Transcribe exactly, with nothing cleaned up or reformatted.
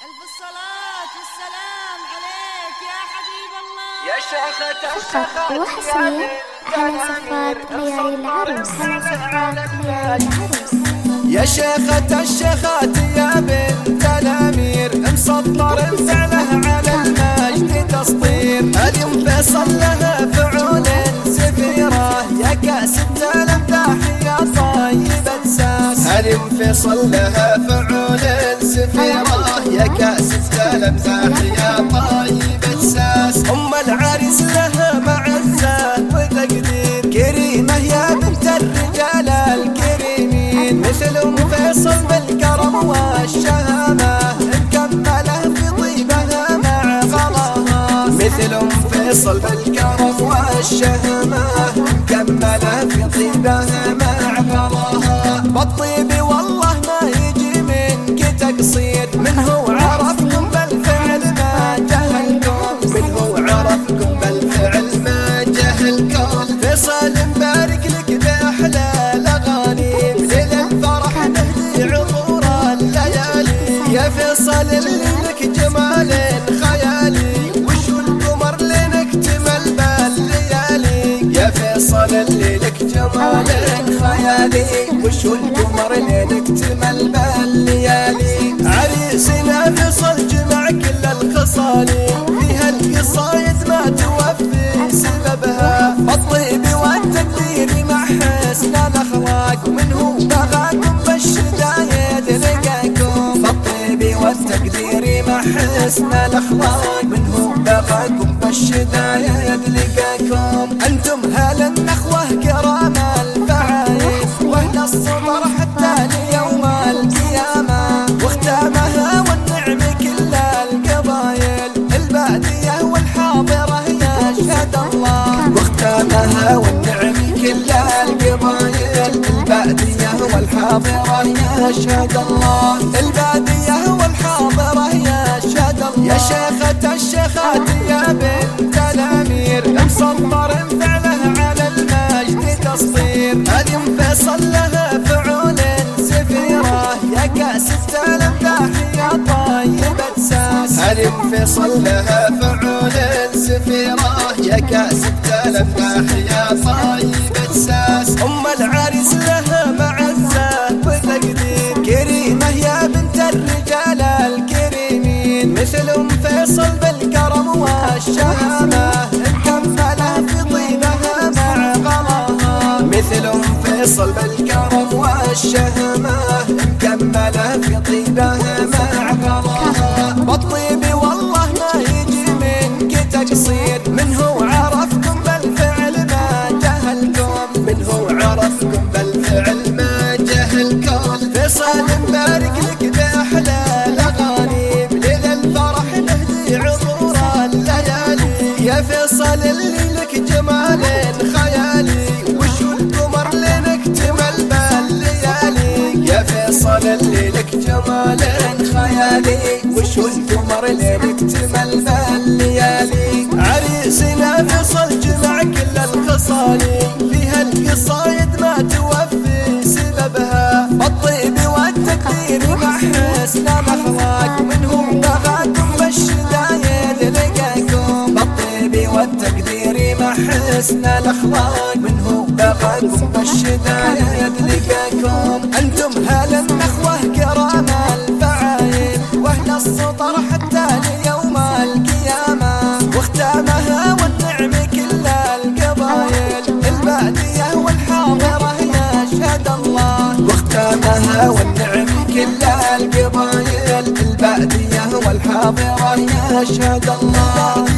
ألف الصلاة والسلام عليك يا حبيب الله يا شيخة فقط الشيخات وحصريا على صفات ليالي العروس على صفات ليالي العروس. يا شيخة الشيخات يا بنت الأمير مسطر فعله على المجد تسطير. اليوم فيصل لها فعول سفيرة يا كاسة الامداح يا طيبة ساس. اليوم فيصل لها فعول سفيرة يا كاسة الامداح يا طيبة ساس. أم العريس لها معزة وتقدير كريمة يا بنت الرجال الكريمين. مثل أم فيصل بالكرم والشهامة مكملة في طيبها مع غلاها. مثل أم فيصل بالكرم والشهامة مكملة في طيبها مع غلاها. بالطيب والله ما يجي منك تقصير. من هو عرفكم بالفعل ما جهلكم. من هو عرفكم بالفعل ما جهلكم. فيصل مبارك لك بأحلى الأغاني. ليل الفرح نهدي عطور الليالي. يا فيصل اللي لك جمال خيالي وشو القمر لنكتمل بالليالي. يا فيصل اللي لك جمال خيالي وشو القمر لنكتمل بالليالي. عريسنا فيصل جمع كل الخصالي فيها القصايد ما توفي سببها. الطيب والتقدير مع حسن الاخلاق منه بغاكم بالشدايد لقاكم. الطيب والتقدير مع حسن الاخلاق منه بغاكم بالشدايد لقاكم. انتم هل النخوه كرام الفعايل واهل الصبر حتى ليوم القيامه. واختامها والنعم كل القبايل الباديه والحاضره يشهد الله. واختامها والنعم كل القبايل الباديه والحاضره يشهد الله. الباديه والحاضره يشهد الله. يا شيخة الشيخات يا بنت الامير مسطر فعله على المجد تسطير. اليوم فيصل لها فعول سفيرة يا كاسة الامداح يا طيبة ساس. اليوم فيصل لها فعول سفيرة يا كاسة الامداح يا طيبة ساس. أم العريس لها معزة وتقدير كريمة يا بنت الرجال الكريمين. مثل أم فيصل بالكرم والشهامة مكملة في طيبها مع غلاها. مثل أم فيصل بالكرم والشهامة مكملة في طيبها مع غلاها. بالطيب والله ما يجي منك تقصير. من هو عرفكم بالفعل ما جهلكم. من هو عرفكم بالفعل ما جهلكم. فيصل مبارك لك بأحلى الأغاني. بليل الفرح نهدي عطور الليالي. يا فيصل اللي لك جمال خيالي وشو القمر لنكتمل بالليالي. يا فيصل اللي لك جمال خيالي وشو القمر لنكتمل بالليالي. عريسنا فيصل جمع كل الخصالي فيها القصايد ما توفي سببها. الطيب والتقدير مع حسن الاخلاق منهم بغاكم بالشدايد لقاكم. الطيب والتقدير مع حسن الاخلاق منهم بغاكم بالشدايد لقاكم. انتم هل النخوه كرام الفعايل واهل السطر حتى ليوم القيامه. واختامها والنعم كل القبايل الباديه والحاضره يشهد الله. واختامها والنعم كل القبايل الباديه والحاضره يشهد الله.